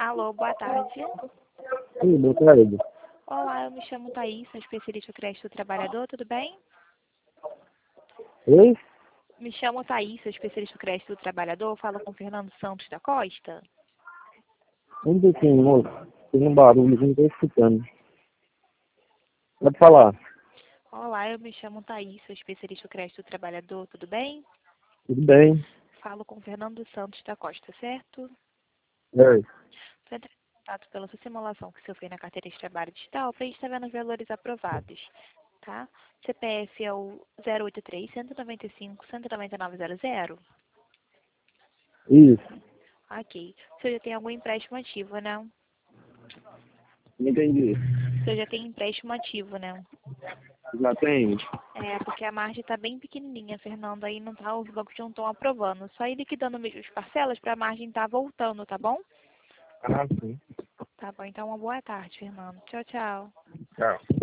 Alô, boa tarde. Sim, boa tarde. Olá, eu me chamo Thaís, sou especialista do crédito do trabalhador, tudo bem? Oi? Me chamo Thaís, sou especialista do crédito do trabalhador, falo com Fernando Santos da Costa. Um pouquinho, moço. Tem um barulho, não estou escutando. Pode falar. Olá, eu me chamo Thaís, sou especialista do crédito do trabalhador, tudo bem? Tudo bem? Falo com Fernando Santos da Costa, certo? É. Estou entrando em contato pela sua simulação que o senhor fez na carteira de trabalho digital para a gente estar vendo os valores aprovados, tá? CPF é o 083-195-19900. Isso. Ok. O senhor já tem algum empréstimo ativo, né? Não entendi. O senhor já tem empréstimo ativo, né? Já tem? É, porque a margem está bem pequenininha, Fernando, aí não tá, os bancos não estão aprovando. Só ir liquidando mesmo as parcelas para a margem estar voltando, tá bom? Ah, sim. Tá bom, então uma boa tarde, Fernando. Tchau, tchau. Tchau.